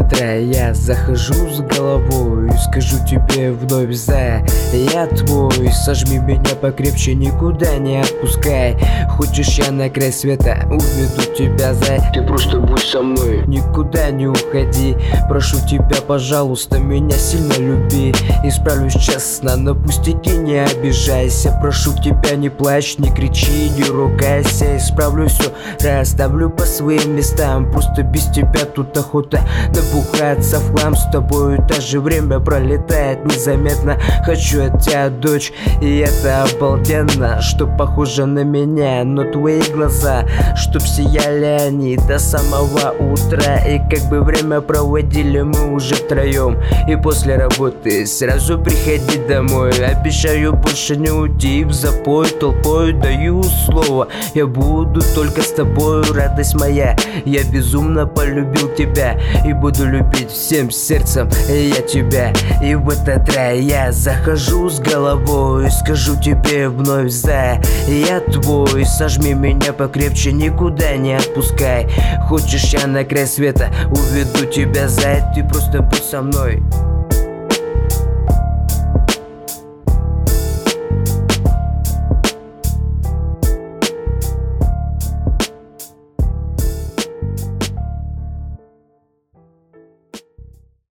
этот рай я захожу с головой и скажу тебе вновь: за, я твой. Сожми меня покрепче, никуда не отпускай. Хочешь, я на край света уведу тебя, за. Ты просто будь со мной, никуда не уходи. Прошу тебя, пожалуйста, меня сильно люби. Исправлюсь честно, на пустяки не обижайся. Прошу тебя, не плачь, не кричи, не ругайся. Исправлю все, расставлю по своим местам. Просто без тебя тут охота набухаться в хлам. С тобою даже время пролетает незаметно. Хочу от тебя, дочь, и это обалденно, что похоже на меня, но твои глаза, чтоб сияли они до самого утра. И как бы время проводили мы уже втроем. И после работы сразу приходи домой. Обещаю больше не уйти в запой толпой. Даю слово, я буду только с тобой, радость моя. Я безумно полюбил тебя и буду любить всем сердцем я тебя. И в этот рай я захожу с головой и скажу тебе вновь: за, я твой. Сожми меня покрепче, никуда не отпускай. Хочешь, я на край света уведу тебя, за. Ты просто будь со мной.